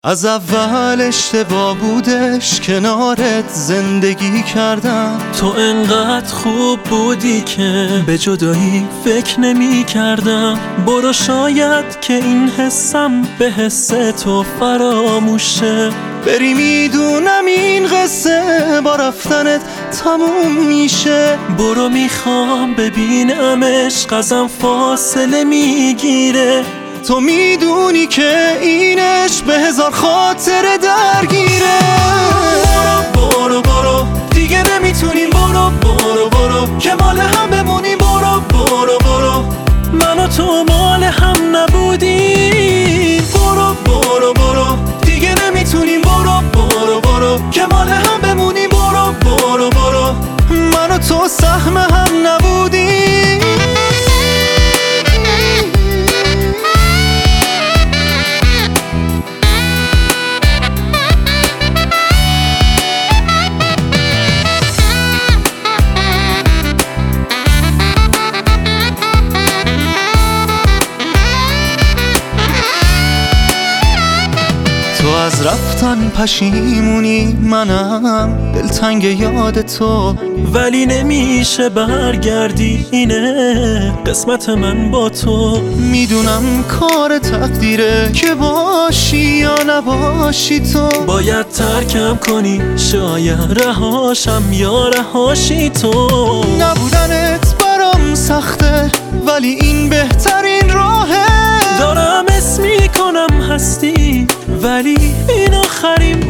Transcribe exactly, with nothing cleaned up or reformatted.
از اول اشتباه بودش کنارت زندگی کردم. تو انقدر خوب بودی که به جدایی فکر نمی کردم. برو شاید که این حسم به حس تو فراموشه. بری میدونم این قصه با رفتنت تموم میشه. برو میخوام ببینم عشق ازم فاصله میگیره. تو میدونی که اینش به هزار خاطر درگیره. برو برو برو دیگه نمیتونیم. برو برو برو که مال هم بمونیم. برو برو برو من و تو مال هم نبودیم. برو برو برو دیگه نمیتونیم. برو برو برو که مال هم بمونیم. برو برو برو من و تو سهم هم نبودیم. تو از رفتن پشیمونی، منم دلتنگ یاد تو. ولی نمیشه برگردی، اینه قسمت من با تو. میدونم کار تقدیره که باشی یا نباشی تو. باید ترکم کنی، شاید رهاشم یا رهاشی تو. نبودنت برام سخته ولی این بهترین راهه. دارم اسم میکنم هستی ولی این آخرین